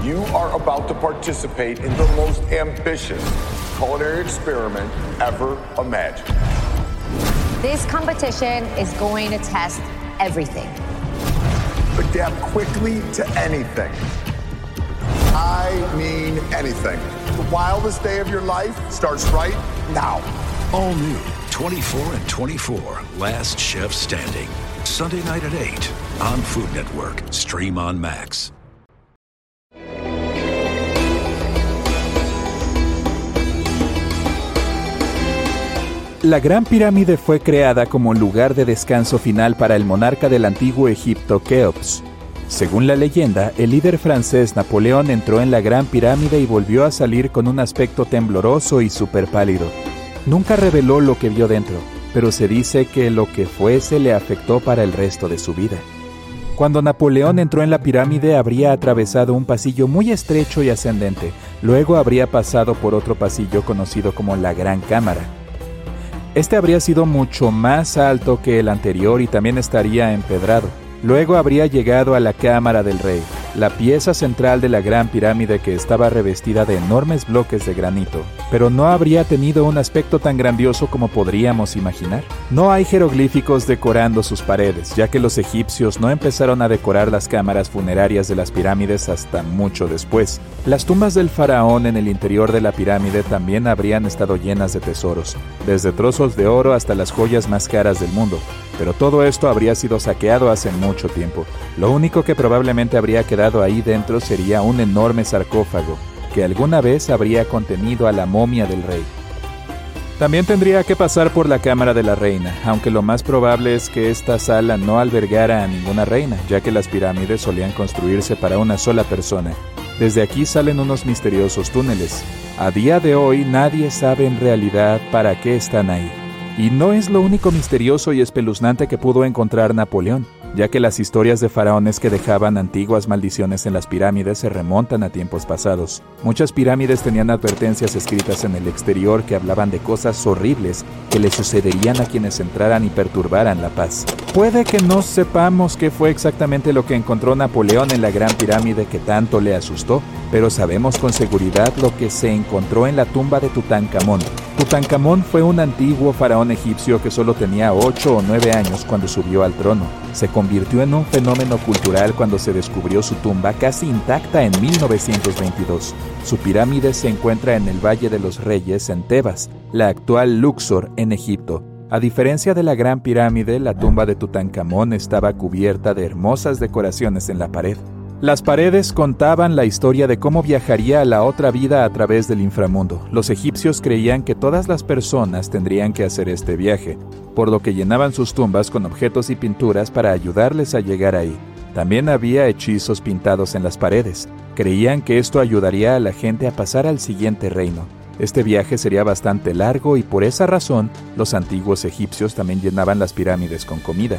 You are about to participate in the most ambitious culinary experiment ever imagined. This competition is going to test everything. Adapt quickly to anything. I mean anything. The wildest day of your life starts right now. All new 24 and 24, Last Chef Standing. Sunday night at 8 on Food Network. Stream on Max. La Gran Pirámide fue creada como lugar de descanso final para el monarca del antiguo Egipto, Keops. Según la leyenda, el líder francés Napoleón entró en la Gran Pirámide y volvió a salir con un aspecto tembloroso y súper pálido. Nunca reveló lo que vio dentro, pero se dice que lo que fuese le afectó para el resto de su vida. Cuando Napoleón entró en la pirámide, habría atravesado un pasillo muy estrecho y ascendente. Luego habría pasado por otro pasillo conocido como la Gran Cámara. Este habría sido mucho más alto que el anterior y también estaría empedrado. Luego habría llegado a la Cámara del Rey, la pieza central de la Gran Pirámide que estaba revestida de enormes bloques de granito, pero no habría tenido un aspecto tan grandioso como podríamos imaginar. No hay jeroglíficos decorando sus paredes, ya que los egipcios no empezaron a decorar las cámaras funerarias de las pirámides hasta mucho después. Las tumbas del faraón en el interior de la pirámide también habrían estado llenas de tesoros, desde trozos de oro hasta las joyas más caras del mundo, pero todo esto habría sido saqueado hace mucho tiempo. Lo único que probablemente habría quedado ahí dentro sería un enorme sarcófago, que alguna vez habría contenido a la momia del rey. También tendría que pasar por la cámara de la reina, aunque lo más probable es que esta sala no albergara a ninguna reina, ya que las pirámides solían construirse para una sola persona. Desde aquí salen unos misteriosos túneles. A día de hoy nadie sabe en realidad para qué están ahí. Y no es lo único misterioso y espeluznante que pudo encontrar Napoleón, ya que las historias de faraones que dejaban antiguas maldiciones en las pirámides se remontan a tiempos pasados. Muchas pirámides tenían advertencias escritas en el exterior que hablaban de cosas horribles que le sucederían a quienes entraran y perturbaran la paz. Puede que no sepamos qué fue exactamente lo que encontró Napoleón en la Gran Pirámide que tanto le asustó, pero sabemos con seguridad lo que se encontró en la tumba de Tutankamón. Tutankamón fue un antiguo faraón egipcio que solo tenía 8 o 9 años cuando subió al trono. Se convirtió en un fenómeno cultural cuando se descubrió su tumba casi intacta en 1922. Su pirámide se encuentra en el Valle de los Reyes en Tebas, la actual Luxor en Egipto. A diferencia de la Gran Pirámide, la tumba de Tutankamón estaba cubierta de hermosas decoraciones en la pared. Las paredes contaban la historia de cómo viajaría a la otra vida a través del inframundo. Los egipcios creían que todas las personas tendrían que hacer este viaje, por lo que llenaban sus tumbas con objetos y pinturas para ayudarles a llegar ahí. También había hechizos pintados en las paredes. Creían que esto ayudaría a la gente a pasar al siguiente reino. Este viaje sería bastante largo y por esa razón, los antiguos egipcios también llenaban las pirámides con comida.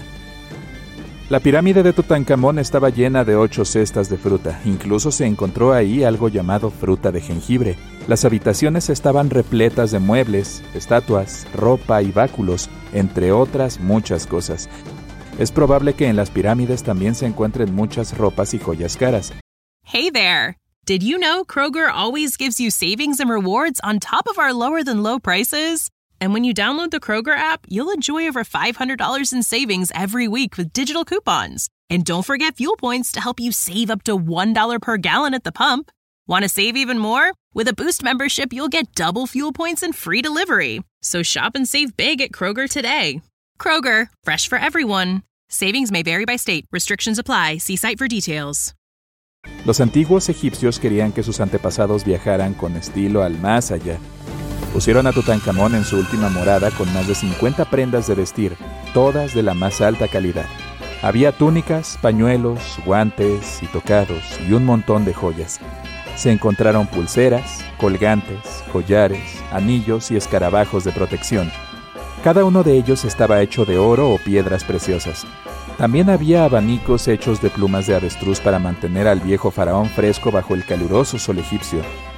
La pirámide de Tutankamón estaba llena de 8 cestas de fruta. Incluso se encontró ahí algo llamado fruta de jengibre. Las habitaciones estaban repletas de muebles, estatuas, ropa y báculos, entre otras muchas cosas. Es probable que en las pirámides también se encuentren muchas ropas y joyas caras. Hey there! Did you know Kroger always gives you savings and rewards on top of our lower-than-low prices? And when you download the Kroger app, you'll enjoy over $500 in savings every week with digital coupons. And don't forget fuel points to help you save up to $1 per gallon at the pump. Want to save even more? With a Boost membership, you'll get double fuel points and free delivery. So shop and save big at Kroger today. Kroger, fresh for everyone. Savings may vary by state. Restrictions apply. See site for details. Los antiguos egipcios querían que sus antepasados viajaran con estilo al más allá. Pusieron a Tutankamón en su última morada con más de 50 prendas de vestir, todas de la más alta calidad. Había túnicas, pañuelos, guantes y tocados y un montón de joyas. Se encontraron pulseras, colgantes, collares, anillos y escarabajos de protección. Cada uno de ellos estaba hecho de oro o piedras preciosas. También había abanicos hechos de plumas de avestruz para mantener al viejo faraón fresco bajo el caluroso sol egipcio.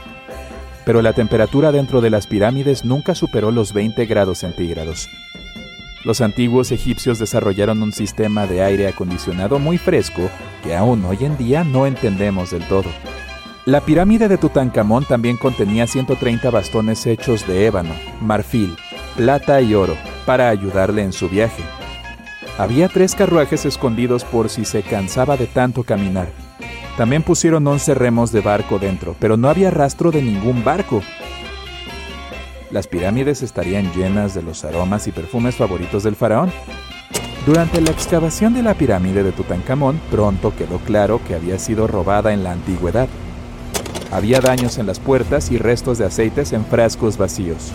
Pero la temperatura dentro de las pirámides nunca superó los 20 grados centígrados. Los antiguos egipcios desarrollaron un sistema de aire acondicionado muy fresco que aún hoy en día no entendemos del todo. La pirámide de Tutankamón también contenía 130 bastones hechos de ébano, marfil, plata y oro, para ayudarle en su viaje. Había 3 carruajes escondidos por si se cansaba de tanto caminar. También pusieron 11 remos de barco dentro, pero no había rastro de ningún barco. Las pirámides estarían llenas de los aromas y perfumes favoritos del faraón. Durante la excavación de la pirámide de Tutankamón, pronto quedó claro que había sido robada en la antigüedad. Había daños en las puertas y restos de aceites en frascos vacíos.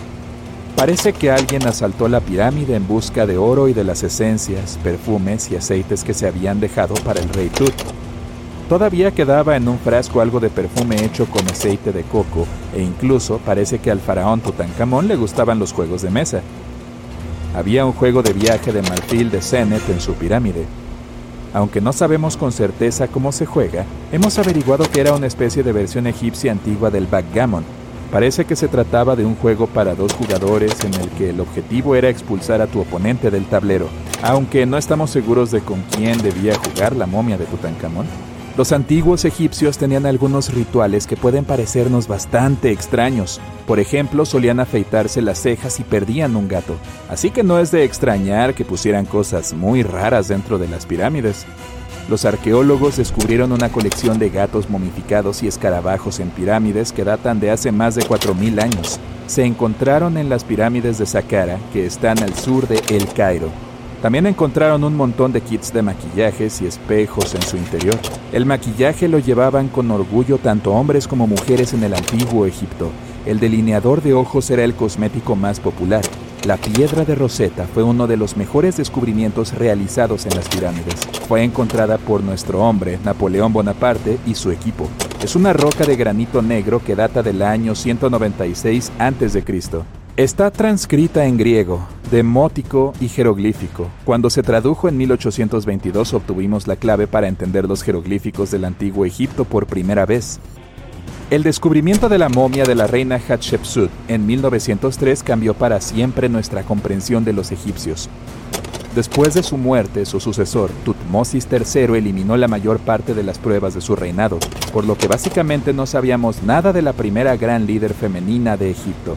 Parece que alguien asaltó la pirámide en busca de oro y de las esencias, perfumes y aceites que se habían dejado para el rey Tut. Todavía quedaba en un frasco algo de perfume hecho con aceite de coco, e incluso parece que al faraón Tutankamón le gustaban los juegos de mesa. Había un juego de viaje de marfil de Senet en su pirámide. Aunque no sabemos con certeza cómo se juega, hemos averiguado que era una especie de versión egipcia antigua del backgammon. Parece que se trataba de un juego para 2 jugadores en el que el objetivo era expulsar a tu oponente del tablero, aunque no estamos seguros de con quién debía jugar la momia de Tutankamón. Los antiguos egipcios tenían algunos rituales que pueden parecernos bastante extraños. Por ejemplo, solían afeitarse las cejas y perdían un gato. Así que no es de extrañar que pusieran cosas muy raras dentro de las pirámides. Los arqueólogos descubrieron una colección de gatos momificados y escarabajos en pirámides que datan de hace más de 4.000 años. Se encontraron en las pirámides de Saqqara, que están al sur de El Cairo. También encontraron un montón de kits de maquillajes y espejos en su interior. El maquillaje lo llevaban con orgullo tanto hombres como mujeres en el antiguo Egipto. El delineador de ojos era el cosmético más popular. La piedra de Rosetta fue uno de los mejores descubrimientos realizados en las pirámides. Fue encontrada por nuestro hombre, Napoleón Bonaparte, y su equipo. Es una roca de granito negro que data del año 196 a.C. Está transcrita en griego, demótico y jeroglífico. Cuando se tradujo en 1822 obtuvimos la clave para entender los jeroglíficos del antiguo Egipto por primera vez. El descubrimiento de la momia de la reina Hatshepsut en 1903 cambió para siempre nuestra comprensión de los egipcios. Después de su muerte, su sucesor, Tutmosis III, eliminó la mayor parte de las pruebas de su reinado, por lo que básicamente no sabíamos nada de la primera gran líder femenina de Egipto.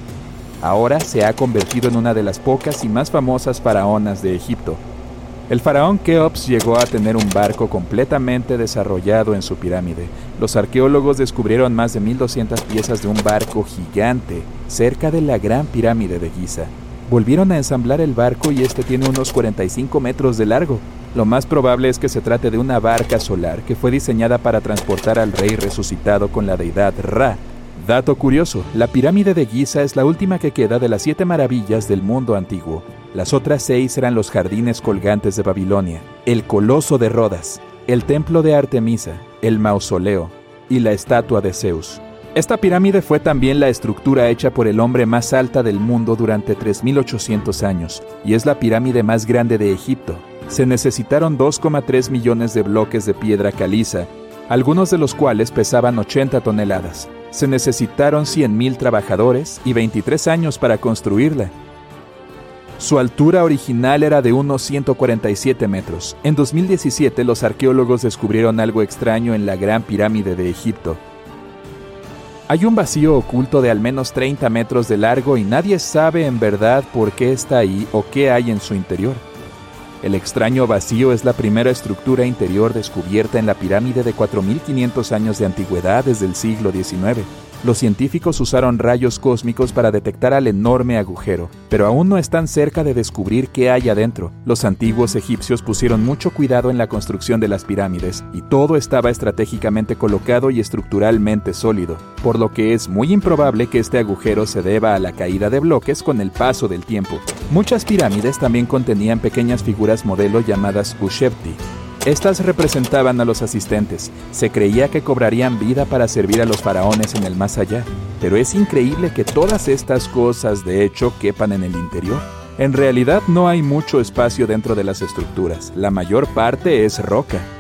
Ahora se ha convertido en una de las pocas y más famosas faraonas de Egipto. El faraón Keops llegó a tener un barco completamente desarrollado en su pirámide. Los arqueólogos descubrieron más de 1.200 piezas de un barco gigante cerca de la Gran Pirámide de Giza. Volvieron a ensamblar el barco y este tiene unos 45 metros de largo. Lo más probable es que se trate de una barca solar que fue diseñada para transportar al rey resucitado con la deidad Ra. Dato curioso, la pirámide de Giza es la última que queda de las 7 maravillas del mundo antiguo. Las otras 6 eran los jardines colgantes de Babilonia, el Coloso de Rodas, el templo de Artemisa, el mausoleo y la estatua de Zeus. Esta pirámide fue también la estructura hecha por el hombre más alta del mundo durante 3.800 años y es la pirámide más grande de Egipto. Se necesitaron 2,3 millones de bloques de piedra caliza, algunos de los cuales pesaban 80 toneladas. Se necesitaron 100.000 trabajadores y 23 años para construirla. Su altura original era de unos 147 metros. En 2017, los arqueólogos descubrieron algo extraño en la Gran Pirámide de Egipto. Hay un vacío oculto de al menos 30 metros de largo y nadie sabe en verdad por qué está ahí o qué hay en su interior. El extraño vacío es la primera estructura interior descubierta en la pirámide de 4.500 años de antigüedad desde el siglo XIX. Los científicos usaron rayos cósmicos para detectar al enorme agujero, pero aún no están cerca de descubrir qué hay adentro. Los antiguos egipcios pusieron mucho cuidado en la construcción de las pirámides, y todo estaba estratégicamente colocado y estructuralmente sólido, por lo que es muy improbable que este agujero se deba a la caída de bloques con el paso del tiempo. Muchas pirámides también contenían pequeñas figuras modelo llamadas Ushebti. Estas representaban a los asistentes. Se creía que cobrarían vida para servir a los faraones en el más allá. Pero es increíble que todas estas cosas de hecho quepan en el interior. En realidad no hay mucho espacio dentro de las estructuras. La mayor parte es roca.